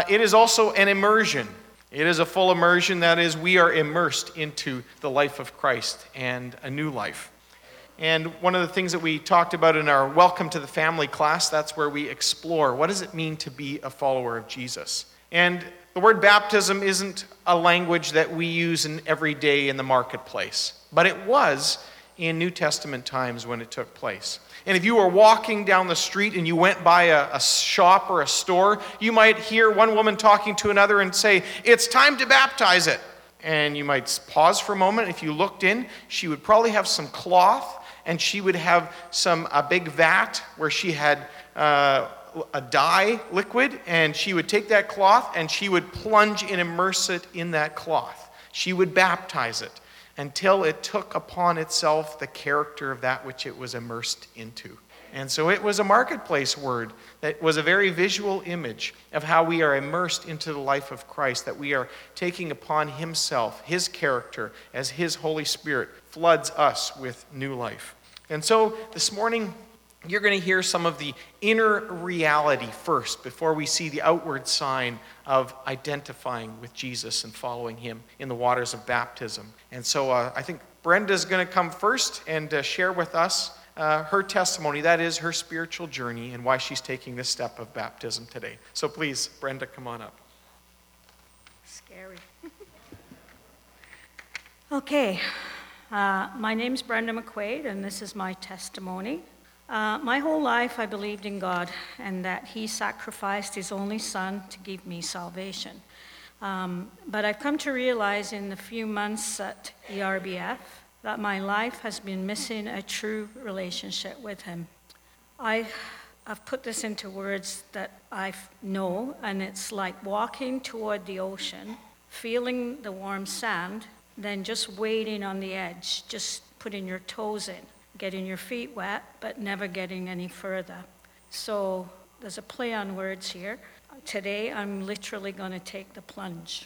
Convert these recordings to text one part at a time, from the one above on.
it is also an immersion. It is a full immersion. That is, we are immersed into the life of Christ and a new life. And one of the things that we talked about in our Welcome to the Family class, that's where we explore what does it mean to be a follower of Jesus. And the word baptism isn't a language that we use in every day in the marketplace, but it was in New Testament times when it took place. And if you were walking down the street and you went by a shop or a store, you might hear one woman talking to another and say, "It's time to baptize it." And you might pause for a moment. If you looked in, she would probably have some cloth, and she would have a big vat where she had a dye liquid, and she would take that cloth and she would plunge and immerse it in that cloth. She would baptize it until it took upon itself the character of that which it was immersed into. And so it was a marketplace word that was a very visual image of how we are immersed into the life of Christ, that we are taking upon himself, his character, as his Holy Spirit floods us with new life. And so this morning, you're going to hear some of the inner reality first before we see the outward sign of identifying with Jesus and following him in the waters of baptism. And so I think Brenda's going to come first and share with us her testimony, that is her spiritual journey and why she's taking this step of baptism today. So please, Brenda, come on up. Scary. Okay, my name's Brenda McQuaid, and this is my testimony. My whole life I believed in God and that he sacrificed his only son to give me salvation. But I've come to realize in the few months at ERBF that my life has been missing a true relationship with him. I've put this into words that I know, and it's like walking toward the ocean, feeling the warm sand, then just waiting on the edge, just putting your toes in, getting your feet wet, but never getting any further. So there's a play on words here. Today, I'm literally going to take the plunge.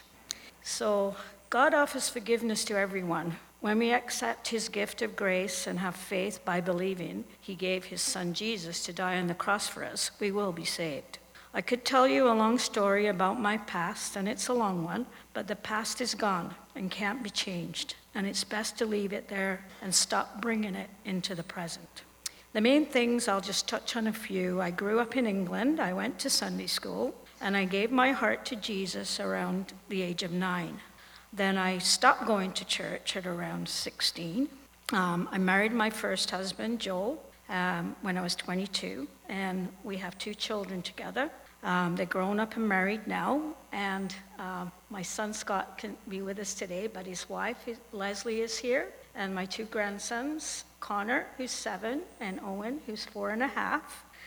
So God offers forgiveness to everyone. When we accept his gift of grace and have faith by believing he gave his son Jesus to die on the cross for us, we will be saved. I could tell you a long story about my past, and it's a long one, but the past is gone and can't be changed, and it's best to leave it there and stop bringing it into the present. The main things, I'll just touch on a few. I grew up in England. I went to Sunday school, and I gave my heart to Jesus around the age of 9. Then I stopped going to church at around 16. I married my first husband, Joel, when I was 22, and we have 2 children together. They're grown up and married now, and my son Scott can't be with us today, but his wife, Leslie, is here, and my 2 grandsons, Connor, who's 7, and Owen, who's 4.5.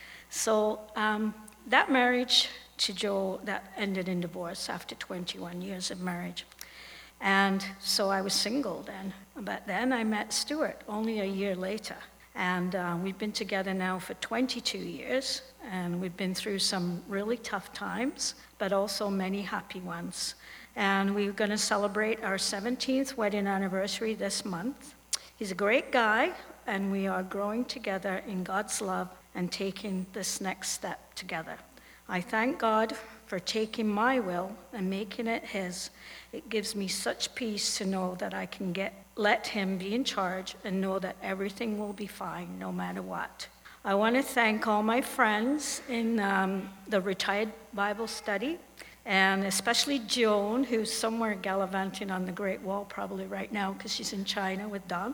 So that marriage to Joel, that ended in divorce after 21 years of marriage. And so I was single then, but then I met Stuart only a year later. And we've been together now for 22 years, and we've been through some really tough times, but also many happy ones. And we're going to celebrate our 17th wedding anniversary this month. He's a great guy, and we are growing together in God's love and taking this next step together. I thank God for taking my will and making it his. It gives me such peace to know that I can let him be in charge and know that everything will be fine no matter what. I want to thank all my friends in the retired Bible study, and especially Joan, who's somewhere gallivanting on the Great Wall probably right now because she's in China with Don.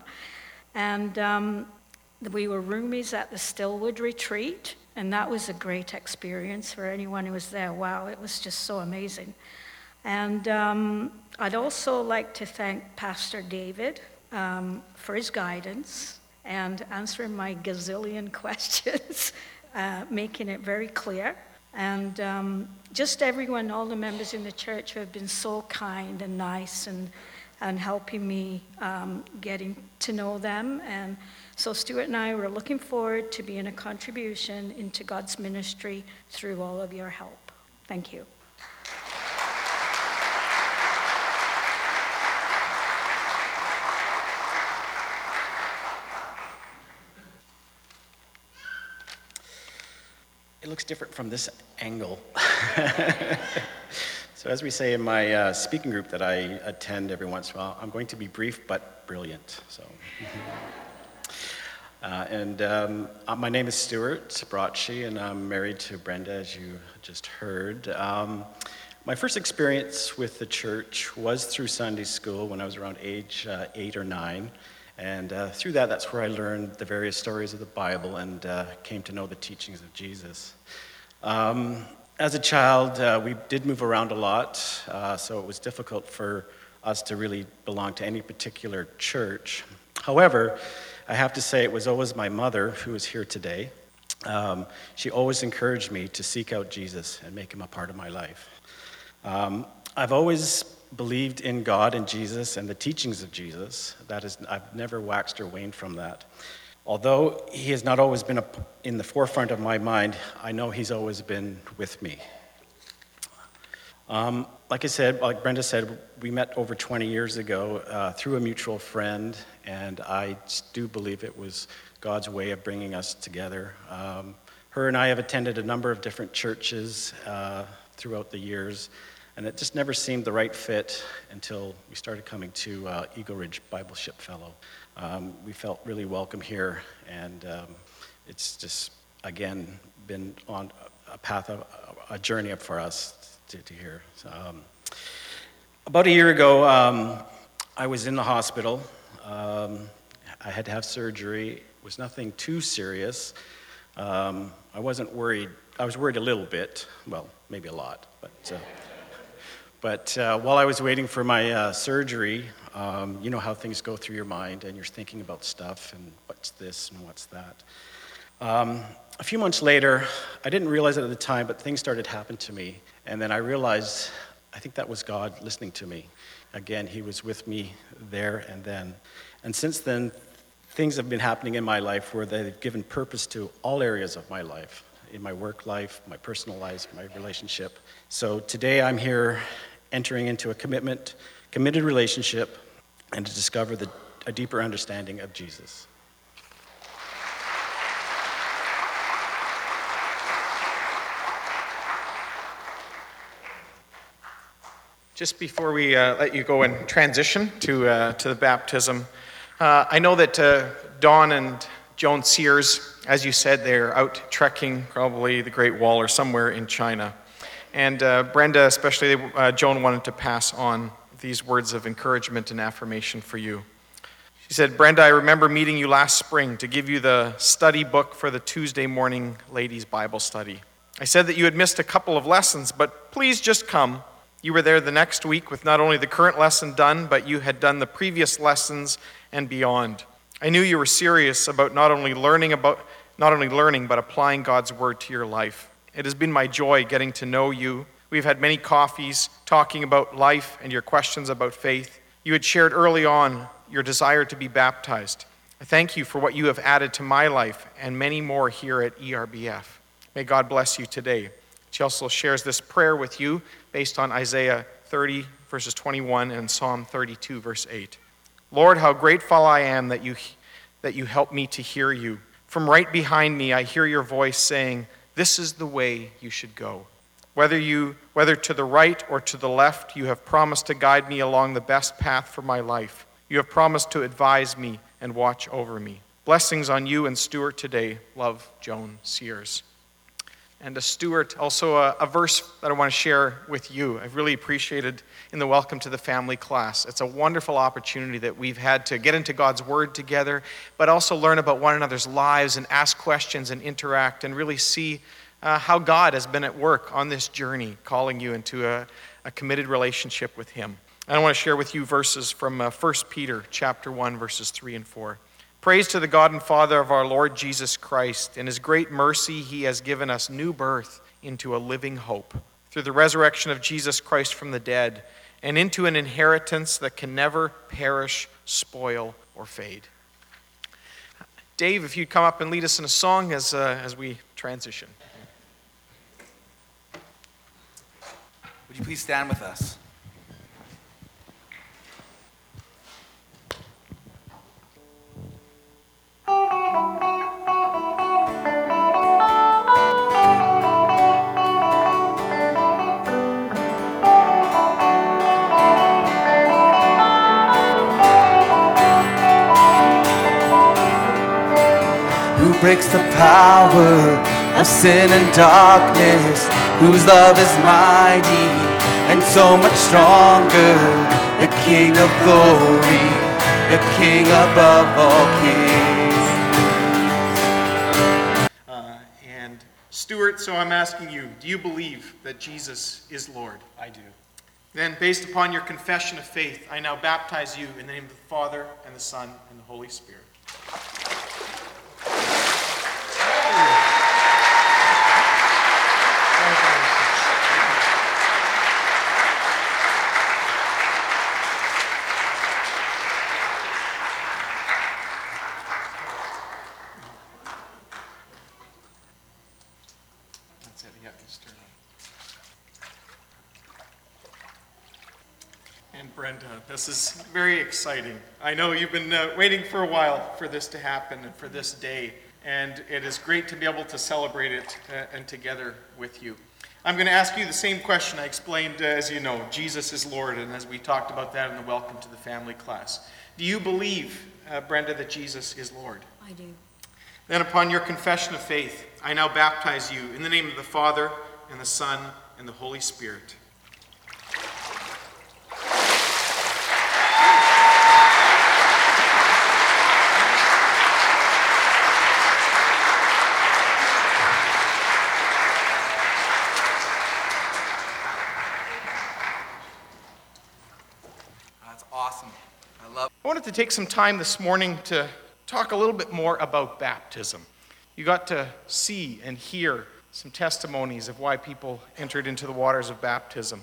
And we were roomies at the Stillwood Retreat, and that was a great experience for anyone who was there. Wow, it was just so amazing. And I'd also like to thank Pastor David for his guidance and answering my gazillion questions, making it very clear. And just everyone, all the members in the church who have been so kind and nice and helping me getting to know them. And so Stuart and I were looking forward to being a contribution into God's ministry through all of your help. Thank you. It looks different from this angle. So as we say in my speaking group that I attend every once in a while, I'm going to be brief but brilliant. So, my name is Stuart Bracci, and I'm married to Brenda, as you just heard. My first experience with the church was through Sunday school when I was around age 8 or 9. And through that's where I learned the various stories of the Bible and came to know the teachings of Jesus. As a child, we did move around a lot, so it was difficult for us to really belong to any particular church. However, I have to say it was always my mother, who is here today. She always encouraged me to seek out Jesus and make him a part of my life. I've always believed in God and Jesus and the teachings of Jesus. I've never waxed or waned from that. Although he has not always been in the forefront of my mind, I know he's always been with me. Like Brenda said, we met over 20 years ago through a mutual friend, and I do believe it was God's way of bringing us together. Her and I have attended a number of different churches throughout the years, and it just never seemed the right fit until we started coming to Eagle Ridge Bible Ship Fellow. We felt really welcome here, and it's just, again, been on a path, a journey up for us to here. So, about a year ago, I was in the hospital. I had to have surgery. It was nothing too serious. I wasn't worried. I was worried a little bit, well, maybe a lot, But while I was waiting for my surgery, you know how things go through your mind, and you're thinking about stuff, and what's this and what's that. A few months later, I didn't realize it at the time, but things started happening to me. And then I realized, I think that was God listening to me. Again, he was with me there and then. And since then, things have been happening in my life where they've given purpose to all areas of my life, in my work life, my personal life, my relationship. So today I'm here entering into a committed relationship, and to discover a deeper understanding of Jesus. Just before we let you go and transition to the baptism, I know that Don and Joan Sears, as you said, they're out trekking probably the Great Wall or somewhere in China. And Brenda, especially Joan, wanted to pass on these words of encouragement and affirmation for you. She said, Brenda, I remember meeting you last spring to give you the study book for the Tuesday morning ladies' Bible study. I said that you had missed a couple of lessons, but please just come. You were there the next week with not only the current lesson done, but you had done the previous lessons and beyond. I knew you were serious about not only learning, but applying God's word to your life. It has been my joy getting to know you. We've had many coffees talking about life and your questions about faith. You had shared early on your desire to be baptized. I thank you for what you have added to my life and many more here at ERBF. May God bless you today. She also shares this prayer with you based on Isaiah 30, verses 21, and Psalm 32, verse 8. Lord, how grateful I am that you help me to hear you. From right behind me, I hear your voice saying, this is the way you should go. Whether to the right or to the left, you have promised to guide me along the best path for my life. You have promised to advise me and watch over me. Blessings on you and Stuart today. Love, Joan Sears. And Stuart, also a verse that I want to share with you. I've really appreciated in the Welcome to the Family class. It's a wonderful opportunity that we've had to get into God's Word together, but also learn about one another's lives and ask questions and interact and really see how God has been at work on this journey, calling you into a committed relationship with Him. And I want to share with you verses from 1 Peter chapter 1, verses 3 and 4. Praise to the God and Father of our Lord Jesus Christ. In His great mercy, He has given us new birth into a living hope through the resurrection of Jesus Christ from the dead and into an inheritance that can never perish, spoil, or fade. Dave, if you'd come up and lead us in a song as we transition. Would you please stand with us? breaks the power of sin and darkness, whose love is mighty and so much stronger, the King of glory, the King above all kings. And Stuart, so I'm asking you, do you believe that Jesus is Lord? I do. Then, based upon your confession of faith, I now baptize you in the name of the Father, and the Son, and the Holy Spirit. That's it, yeah, just turn on. And Brenda, this is very exciting. I know you've been waiting for a while for this to happen and for this day, and it is great to be able to celebrate it and together with you. I'm going to ask you the same question I explained, as you know, Jesus is Lord, and as we talked about that in the Welcome to the Family class. Do you believe, Brenda, that Jesus is Lord? I do. Then upon your confession of faith, I now baptize you in the name of the Father, and the Son, and the Holy Spirit. That's awesome. I wanted to take some time this morning to talk a little bit more about baptism. You got to see and hear some testimonies of why people entered into the waters of baptism.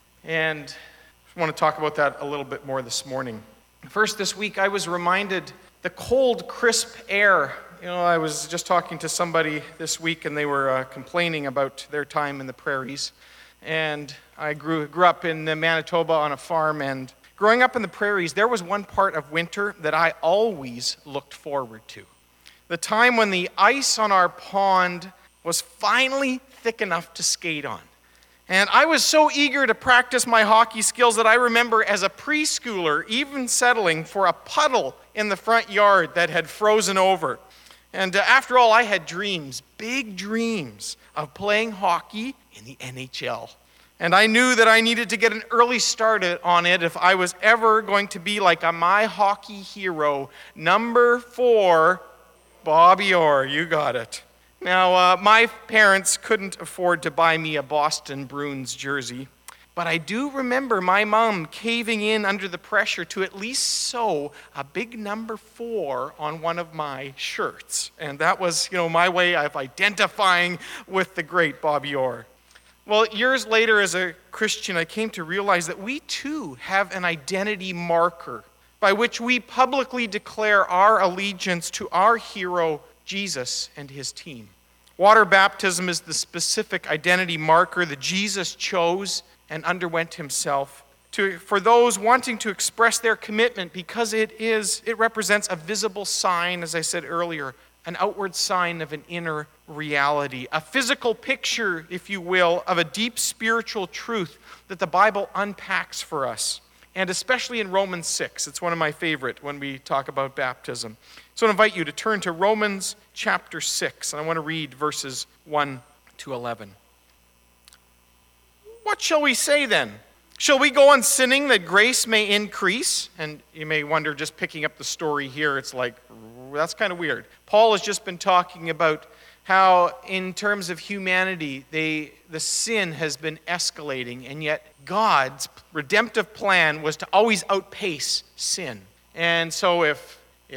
And I want to talk about that a little bit more this morning. First, this week, I was reminded the cold, crisp air. You know, I was just talking to somebody this week, and they were complaining about their time in the prairies. And I grew up in Manitoba on a farm, and growing up in the prairies, there was one part of winter that I always looked forward to. The time when the ice on our pond was finally thick enough to skate on. And I was so eager to practice my hockey skills that I remember as a preschooler even settling for a puddle in the front yard that had frozen over. And after all, I had dreams, big dreams, of playing hockey in the NHL. And I knew that I needed to get an early start on it if I was ever going to be like my hockey hero, number 4, Bobby Orr. You got it. Now, my parents couldn't afford to buy me a Boston Bruins jersey, but I do remember my mom caving in under the pressure to at least sew a big number 4 on one of my shirts. And that was, my way of identifying with the great Bobby Orr. Well, years later as a Christian, I came to realize that we too have an identity marker by which we publicly declare our allegiance to our hero, Jesus, and his team. Water baptism is the specific identity marker that Jesus chose and underwent himself for those wanting to express their commitment, because it represents a visible sign, as I said earlier, an outward sign of an inner reality, a physical picture, if you will, of a deep spiritual truth that the Bible unpacks for us, and especially in Romans 6. It's one of my favorite when we talk about baptism. So I invite you to turn to Romans chapter 6, and I want to read verses 1 to 11. What shall we say then? Shall we go on sinning that grace may increase? And you may wonder, just picking up the story here, it's like, that's kind of weird. Paul has just been talking about how in terms of humanity, the sin has been escalating, and yet God's redemptive plan was to always outpace sin. And so if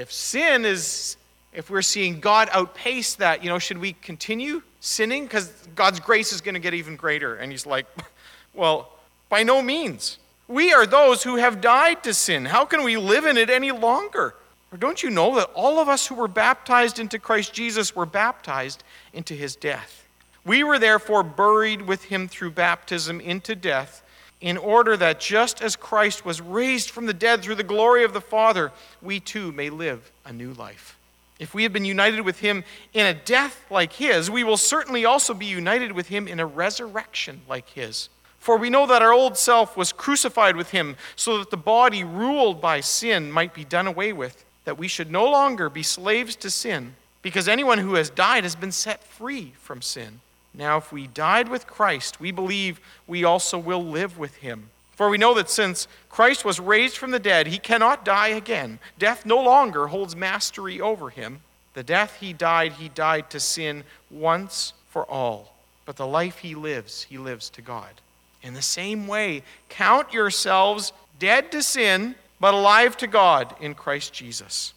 we're seeing God outpace that, should we continue sinning? Because God's grace is going to get even greater. And he's like, well, by no means. We are those who have died to sin. How can we live in it any longer? Or don't you know that all of us who were baptized into Christ Jesus were baptized into his death? We were therefore buried with him through baptism into death, in order that just as Christ was raised from the dead through the glory of the Father, we too may live a new life. If we have been united with him in a death like his, we will certainly also be united with him in a resurrection like his. For we know that our old self was crucified with him, so that the body ruled by sin might be done away with, that we should no longer be slaves to sin, because anyone who has died has been set free from sin. Now, if we died with Christ, we believe we also will live with him. For we know that since Christ was raised from the dead, he cannot die again. Death no longer holds mastery over him. The death he died to sin once for all. But the life he lives to God. In the same way, count yourselves dead to sin, but alive to God in Christ Jesus.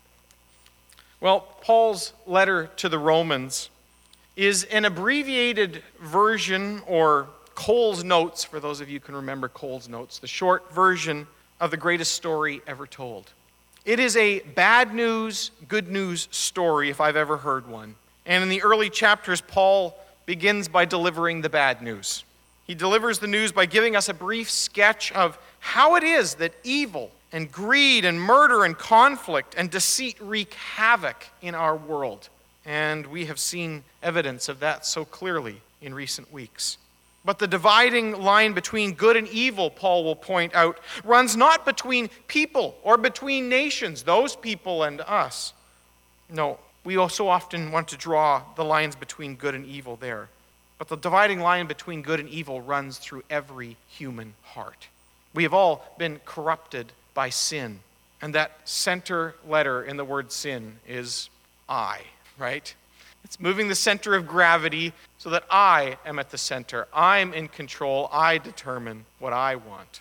Well, Paul's letter to the Romans is an abbreviated version, or Cole's Notes, for those of you who can remember Cole's Notes, the short version of the greatest story ever told. It is a bad news, good news story, if I've ever heard one. And in the early chapters, Paul begins by delivering the bad news. He delivers the news by giving us a brief sketch of how it is that evil and greed and murder and conflict and deceit wreak havoc in our world. And we have seen evidence of that so clearly in recent weeks. But the dividing line between good and evil, Paul will point out, runs not between people or between nations, those people and us. No, we also often want to draw the lines between good and evil there. But the dividing line between good and evil runs through every human heart. We have all been corrupted by sin. And that center letter in the word sin is I, right? It's moving the center of gravity so that I am at the center. I'm in control. I determine what I want.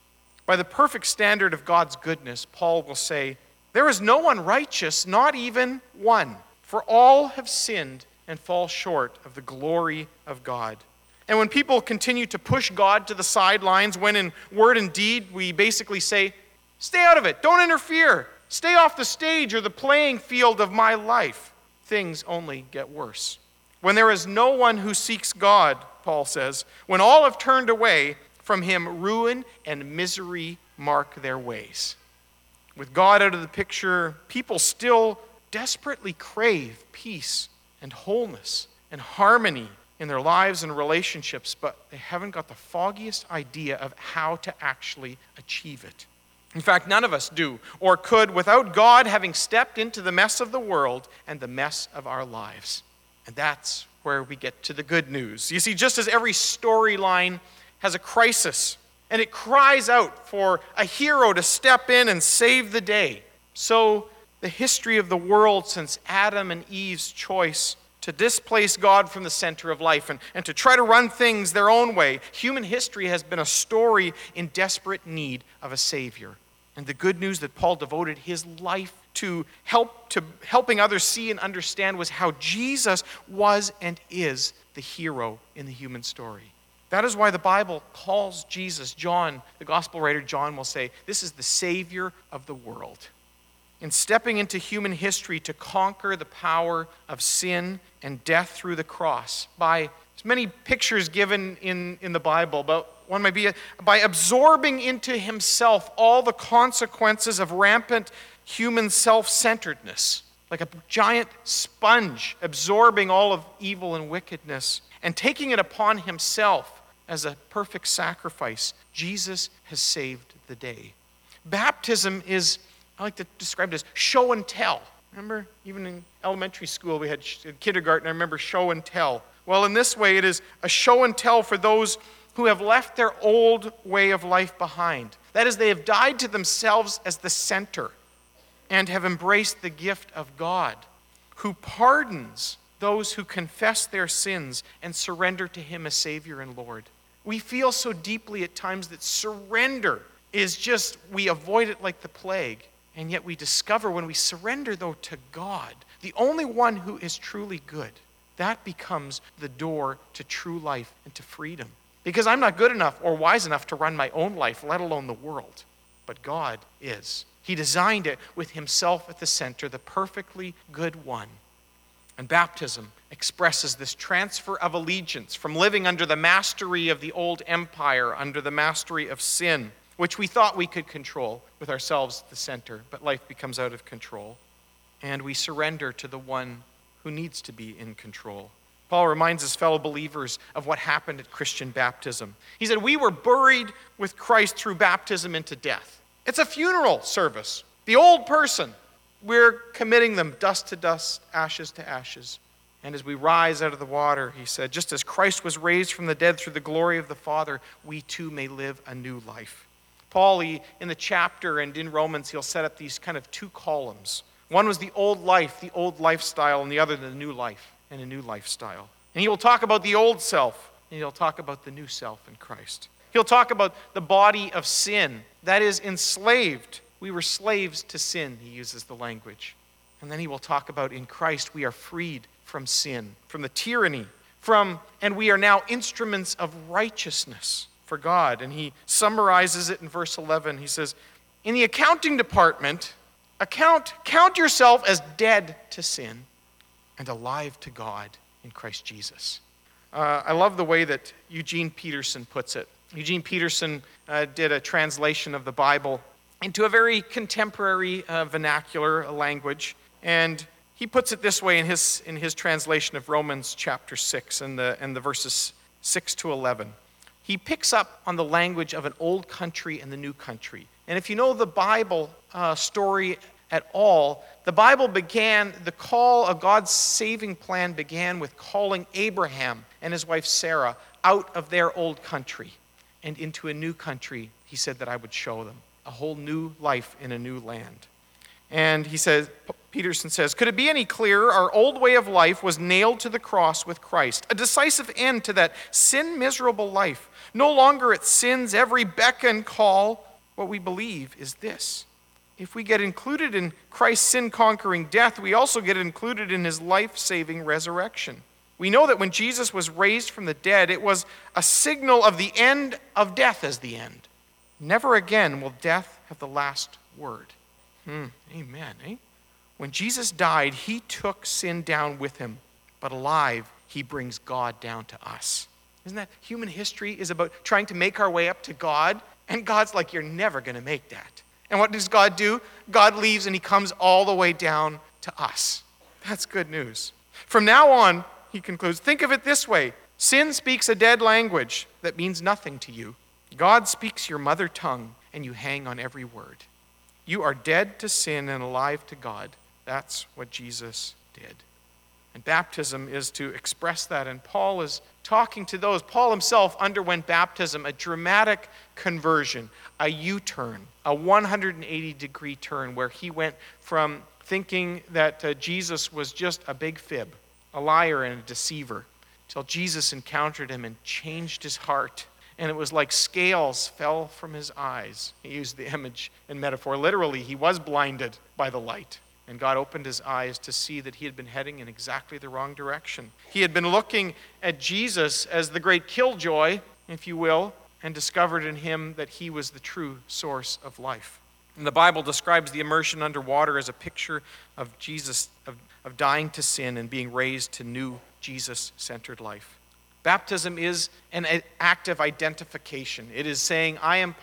By the perfect standard of God's goodness, Paul will say, there is no one righteous, not even one. For all have sinned and fall short of the glory of God. And when people continue to push God to the sidelines, when in word and deed we basically say, stay out of it, don't interfere, stay off the stage or the playing field of my life, things only get worse. When there is no one who seeks God, Paul says, when all have turned away from him, ruin and misery mark their ways. With God out of the picture, people still desperately crave peace and wholeness and harmony in their lives and relationships, but they haven't got the foggiest idea of how to actually achieve it. In fact, none of us do or could without God having stepped into the mess of the world and the mess of our lives. And that's where we get to the good news. You see, just as every storyline has a crisis and it cries out for a hero to step in and save the day, so the history of the world since Adam and Eve's choice to displace God from the center of life and to try to run things their own way, human history has been a story in desperate need of a Savior. And the good news that Paul devoted his life to helping others see and understand was how Jesus was and is the hero in the human story. That is why the Bible calls Jesus, John, the gospel writer John will say, this is the Savior of the world. In stepping into human history to conquer the power of sin and death through the cross, by as many pictures given in the Bible, but one might be by absorbing into himself all the consequences of rampant human self-centeredness, like a giant sponge absorbing all of evil and wickedness and taking it upon himself as a perfect sacrifice. Jesus has saved the day. Baptism is, I like to describe it as show and tell. Remember, even in elementary school, we had kindergarten, I remember show and tell. Well, in this way, it is a show and tell for those who have left their old way of life behind. That is, they have died to themselves as the center and have embraced the gift of God, who pardons those who confess their sins and surrender to him as Savior and Lord. We feel so deeply at times that surrender is just, we avoid it like the plague. And yet we discover when we surrender, though, to God, the only one who is truly good, that becomes the door to true life and to freedom. Because I'm not good enough or wise enough to run my own life, let alone the world. But God is. He designed it with himself at the center, the perfectly good one. And baptism expresses this transfer of allegiance from living under the mastery of the old empire, under the mastery of sin, which we thought we could control with ourselves at the center, but life becomes out of control. And we surrender to the one who needs to be in control. Paul reminds his fellow believers of what happened at Christian baptism. He said, we were buried with Christ through baptism into death. It's a funeral service. The old person we're committing them dust to dust, ashes to ashes. And as we rise out of the water, he said, just as Christ was raised from the dead through the glory of the Father, we too may live a new life. Paul, in the chapter and in Romans, he'll set up these kind of two columns. One was the old life, the old lifestyle, and the other the new life and a new lifestyle. And he will talk about the old self, and he'll talk about the new self in Christ. He'll talk about the body of sin, that is enslaved. We were slaves to sin, he uses the language. And then he will talk about in Christ we are freed from sin, from the tyranny, and we are now instruments of righteousness for God. And he summarizes it in verse 11. He says, in the accounting department, count yourself as dead to sin and alive to God in Christ Jesus. I love the way that Eugene Peterson puts it. Eugene Peterson did a translation of the Bible into a very contemporary vernacular language, and he puts it this way in his translation of Romans chapter 6 and the verses 6 to 11. He picks up on the language of an old country and the new country. And if you know the Bible story at all, the Bible the call of God's saving plan began with calling Abraham and his wife Sarah out of their old country and into a new country. He said that I would show them a whole new life in a new land. And Peterson says, could it be any clearer? Our old way of life was nailed to the cross with Christ, a decisive end to that sin-miserable life. No longer at sin's every beck and call. What we believe is this: if we get included in Christ's sin-conquering death, we also get included in his life-saving resurrection. We know that when Jesus was raised from the dead, it was a signal of the end of death as the end. Never again will death have the last word. Amen, eh? When Jesus died, he took sin down with him, but alive, he brings God down to us. Isn't that human history is about trying to make our way up to God? And God's like, you're never going to make that. And what does God do? God leaves and he comes all the way down to us. That's good news. From now on, he concludes, think of it this way. Sin speaks a dead language that means nothing to you. God speaks your mother tongue, and you hang on every word. You are dead to sin and alive to God. That's what Jesus did. And baptism is to express that. And Paul is talking to those. Paul himself underwent baptism, a dramatic conversion, a U-turn, a 180-degree turn, where he went from thinking that Jesus was just a big fib, a liar and a deceiver, till Jesus encountered him and changed his heart. And it was like scales fell from his eyes. He used the image and metaphor. Literally, he was blinded by the light. And God opened his eyes to see that he had been heading in exactly the wrong direction. He had been looking at Jesus as the great killjoy, if you will, and discovered in him that he was the true source of life. And the Bible describes the immersion underwater as a picture of Jesus, of dying to sin and being raised to new Jesus-centered life. Baptism is an act of identification. It is saying, I am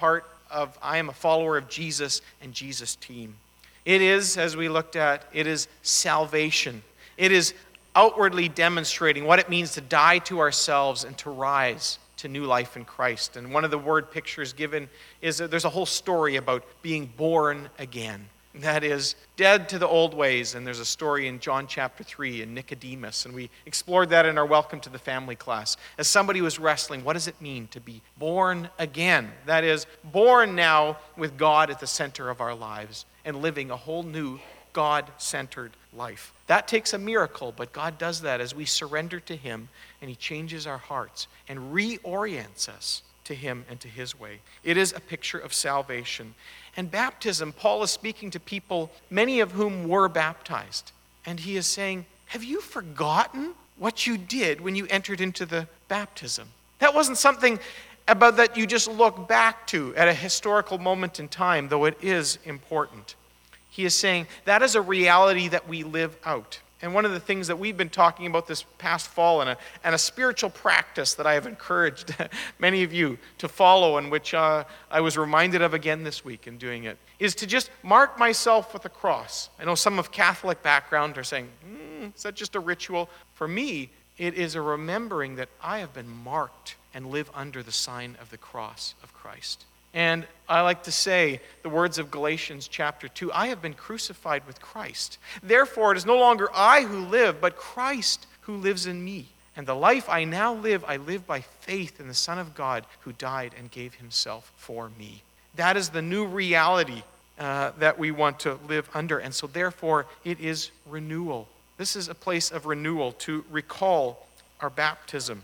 a follower of Jesus and Jesus' team. It is, as we looked at, it is salvation. It is outwardly demonstrating what it means to die to ourselves and to rise to new life in Christ. And one of the word pictures given is that there's a whole story about being born again. That is, dead to the old ways. And there's a story in John chapter 3 in Nicodemus. And we explored that in our Welcome to the Family class. As somebody was wrestling, what does it mean to be born again? That is, born now with God at the center of our lives and living a whole new God-centered life. That takes a miracle, but God does that as we surrender to him, and he changes our hearts and reorients us to him and to his way. It is a picture of salvation. And baptism, Paul is speaking to people, many of whom were baptized. And he is saying, have you forgotten what you did when you entered into the baptism? That wasn't something about that you just look back to at a historical moment in time, though it is important. He is saying that is a reality that we live out. And one of the things that we've been talking about this past fall and a spiritual practice that I have encouraged many of you to follow, and which I was reminded of again this week in doing it, is to just mark myself with a cross. I know some of Catholic background are saying, is that just a ritual? For me, it is a remembering that I have been marked and live under the sign of the cross of Christ. And I like to say the words of Galatians chapter 2, I have been crucified with Christ. Therefore, it is no longer I who live, but Christ who lives in me. And the life I now live, I live by faith in the Son of God who died and gave himself for me. That is the new reality that we want to live under. And so therefore, it is renewal. This is a place of renewal to recall our baptism.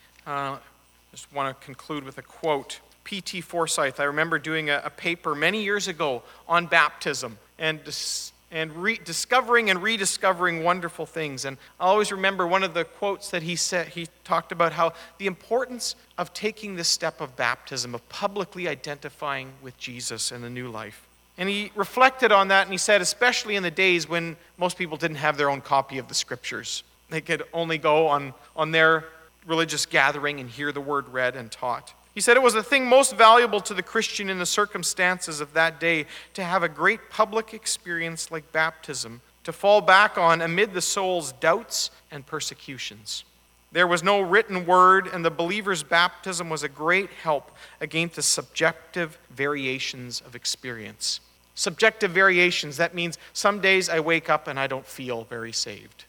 Just want to conclude with a quote. P.T. Forsyth, I remember doing a paper many years ago on baptism and discovering and rediscovering wonderful things. And I always remember one of the quotes that he said. He talked about how the importance of taking this step of baptism, of publicly identifying with Jesus and the new life. And he reflected on that, and he said, especially in the days when most people didn't have their own copy of the Scriptures. They could only go on their religious gathering and hear the word read and taught. He said it was the thing most valuable to the Christian in the circumstances of that day to have a great public experience like baptism to fall back on amid the soul's doubts and persecutions. There was no written word, and the believer's baptism was a great help against the subjective variations of experience. Subjective variations, that means some days I wake up and I don't feel very saved.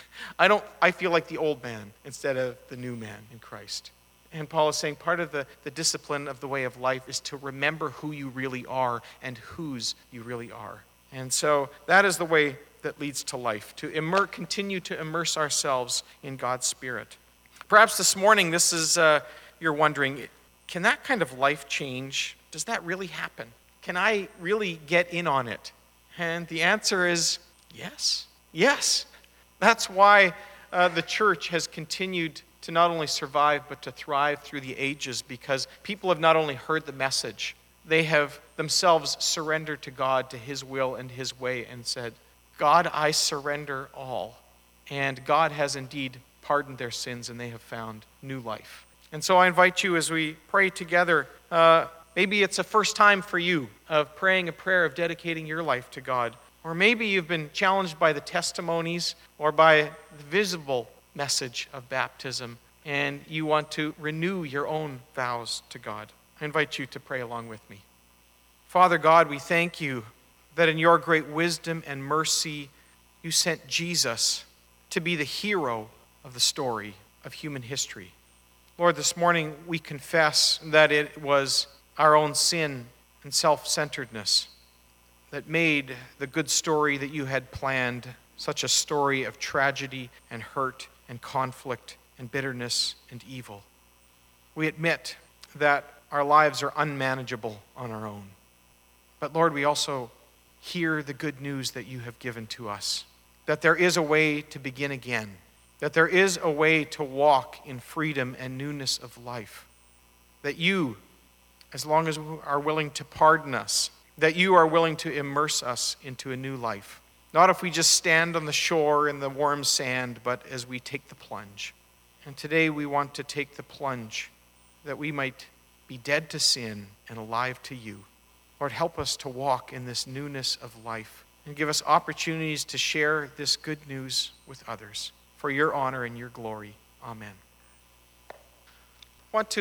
I feel like the old man instead of the new man in Christ. And Paul is saying part of the discipline of the way of life is to remember who you really are and whose you really are. And so that is the way that leads to life, to continue to immerse ourselves in God's Spirit. Perhaps this morning you're wondering, can that kind of life change, does that really happen? Can I really get in on it? And the answer is yes. Yes. That's why the church has continued to not only survive, but to thrive through the ages, because people have not only heard the message, they have themselves surrendered to God, to his will and his way, and said, God, I surrender all. And God has indeed pardoned their sins, and they have found new life. And so I invite you as we pray together, maybe it's a first time for you of praying a prayer of dedicating your life to God. Or maybe you've been challenged by the testimonies or by the visible message of baptism, and you want to renew your own vows to God. I invite you to pray along with me. Father God, we thank you that in your great wisdom and mercy, you sent Jesus to be the hero of the story of human history. Lord, this morning we confess that it was our own sin and self-centeredness that made the good story that you had planned such a story of tragedy and hurt and conflict and bitterness and evil. We admit that our lives are unmanageable on our own. But Lord, we also hear the good news that you have given to us, that there is a way to begin again, that there is a way to walk in freedom and newness of life, that you, as long as we are willing to pardon us, that you are willing to immerse us into a new life. Not if we just stand on the shore in the warm sand, but as we take the plunge. And today we want to take the plunge that we might be dead to sin and alive to you. Lord, help us to walk in this newness of life and give us opportunities to share this good news with others for your honor and your glory. Amen. I want to